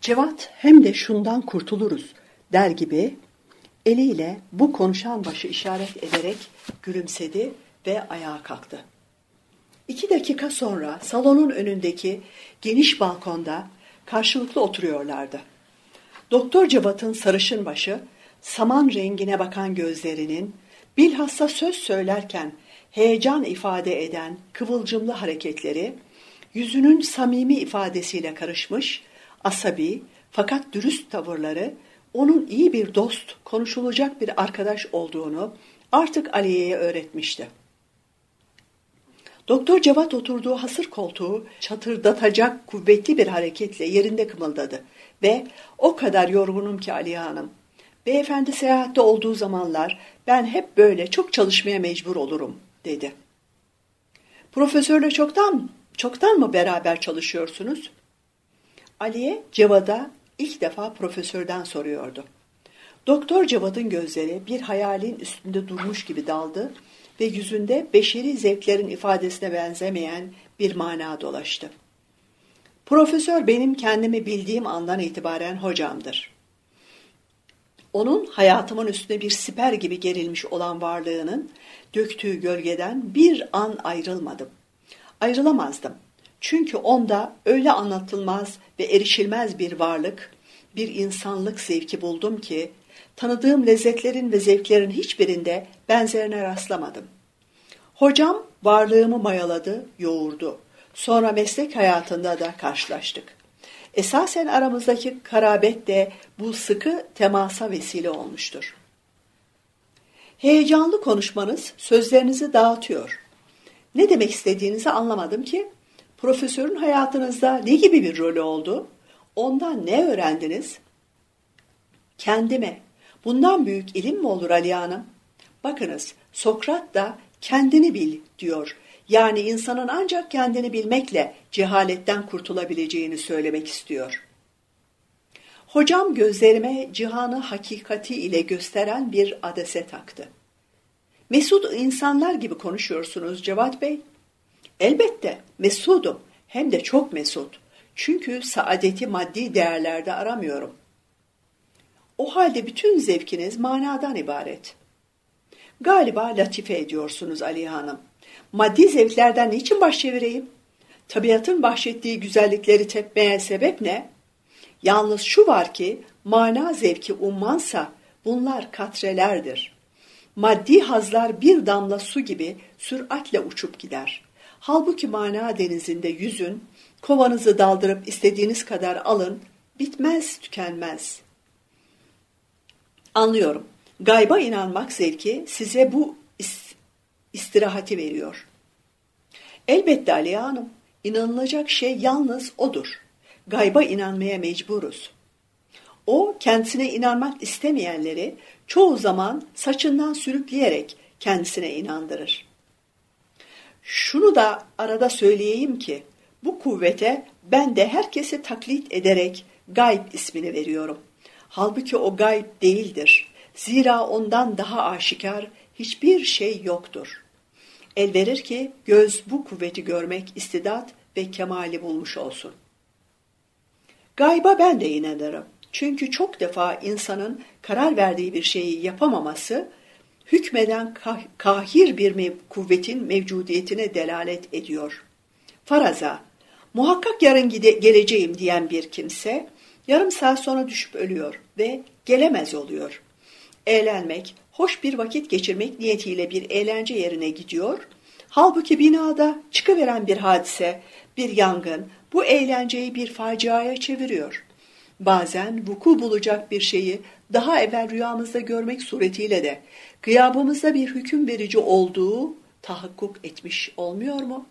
Cevat hem de şundan kurtuluruz der gibi eliyle bu konuşan başı işaret ederek gülümsedi ve ayağa kalktı. 2 dakika sonra salonun önündeki geniş balkonda karşılıklı oturuyorlardı. Doktor Cevat'ın sarışın başı, saman rengine bakan gözlerinin, bilhassa söz söylerken heyecan ifade eden kıvılcımlı hareketleri, yüzünün samimi ifadesiyle karışmış, asabi fakat dürüst tavırları, onun iyi bir dost, konuşulacak bir arkadaş olduğunu artık Aliye'ye öğretmişti. Doktor Cevat oturduğu hasır koltuğu çatırdatacak kuvvetli bir hareketle yerinde kımıldadı ve "O kadar yorgunum ki Aliye Hanım. Beyefendi seyahatte olduğu zamanlar ben hep böyle çok çalışmaya mecbur olurum," dedi. "Profesörle çoktan mı beraber çalışıyorsunuz?" Aliye Cevat'a ilk defa profesörden soruyordu. Doktor Cevat'ın gözleri bir hayalin üstünde durmuş gibi daldı ve yüzünde beşeri zevklerin ifadesine benzemeyen bir mana dolaştı. "Profesör benim kendimi bildiğim andan itibaren hocamdır. Onun hayatımın üstüne bir siper gibi gerilmiş olan varlığının döktüğü gölgeden bir an ayrılmadım. Ayrılamazdım. Çünkü onda öyle anlatılmaz ve erişilmez bir varlık, bir insanlık zevki buldum ki, tanıdığım lezzetlerin ve zevklerin hiçbirinde benzerine rastlamadım. Hocam varlığımı mayaladı, yoğurdu. Sonra meslek hayatında da karşılaştık. Esasen aramızdaki karabet de bu sıkı temasa vesile olmuştur. Heyecanlı konuşmanız sözlerinizi dağıtıyor. Ne demek istediğinizi anlamadım ki. Profesörün hayatınızda ne gibi bir rolü oldu? Ondan ne öğrendiniz?" "Kendime. Bundan büyük ilim mi olur Aliye Hanım? Bakınız, Sokrat da kendini bil diyor. Yani insanın ancak kendini bilmekle cehaletten kurtulabileceğini söylemek istiyor." Hocam gözlerime cihanı hakikati ile gösteren bir adese taktı. "Mesut insanlar gibi konuşuyorsunuz Cevat Bey." "Elbette mesudum, hem de çok mesut. Çünkü saadeti maddi değerlerde aramıyorum." "O halde bütün zevkiniz manadan ibaret." "Galiba latife ediyorsunuz Aliye Hanım. Maddi zevklerden niçin baş çevireyim? Tabiatın bahşettiği güzellikleri tepmeye sebep ne? Yalnız şu var ki mana zevki ummansa bunlar katrelerdir. Maddi hazlar bir damla su gibi süratle uçup gider. Halbuki mana denizinde yüzün, kovanızı daldırıp istediğiniz kadar alın, bitmez tükenmez." "Anlıyorum. Gayba inanmak zevki size bu istirahati veriyor." "Elbette Aliye Hanım. İnanılacak şey yalnız odur. Gayba inanmaya mecburuz." O kendisine inanmak istemeyenleri çoğu zaman saçından sürükleyerek kendisine inandırır. Şunu da arada söyleyeyim ki bu kuvvete ben de herkesi taklit ederek gayb ismini veriyorum. Halbuki o gayb değildir. Zira ondan daha aşikar hiçbir şey yoktur. El verir ki göz bu kuvveti görmek istidat ve kemali bulmuş olsun. Gayba ben de inanırım. Çünkü çok defa insanın karar verdiği bir şeyi yapamaması, hükmeden kahir bir kuvvetin mevcudiyetine delalet ediyor. Faraza, muhakkak yarın geleceğim diyen bir kimse, yarım saat sonra düşüp ölüyor ve gelemez oluyor. Eğlenmek, hoş bir vakit geçirmek niyetiyle bir eğlence yerine gidiyor. Halbuki binada çıkıveren bir hadise, bir yangın, bu eğlenceyi bir faciaya çeviriyor. Bazen vuku bulacak bir şeyi daha evvel rüyamızda görmek suretiyle de gıyabımızda bir hüküm verici olduğu tahakkuk etmiş olmuyor mu?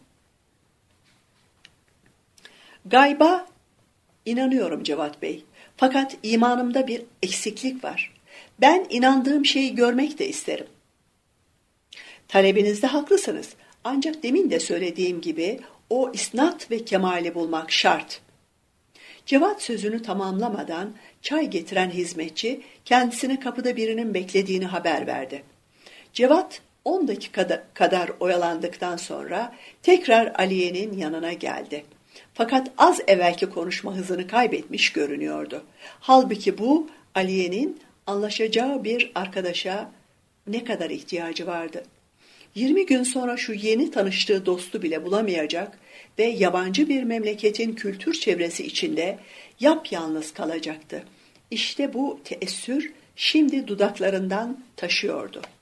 Gayba inanıyorum Cevat Bey. Fakat imanımda bir eksiklik var. Ben inandığım şeyi görmek de isterim. Talebinizde haklısınız. Ancak demin de söylediğim gibi o isnat ve kemali bulmak şart. Cevat sözünü tamamlamadan çay getiren hizmetçi kendisine kapıda birinin beklediğini haber verdi. Cevat 10 dakika kadar oyalandıktan sonra tekrar Aliye'nin yanına geldi. Fakat az evvelki konuşma hızını kaybetmiş görünüyordu. Halbuki bu Aliye'nin anlaşacağı bir arkadaşa ne kadar ihtiyacı vardı. 20 gün sonra şu yeni tanıştığı dostu bile bulamayacak ve yabancı bir memleketin kültür çevresi içinde yapyalnız kalacaktı. İşte bu teessür şimdi dudaklarından taşıyordu.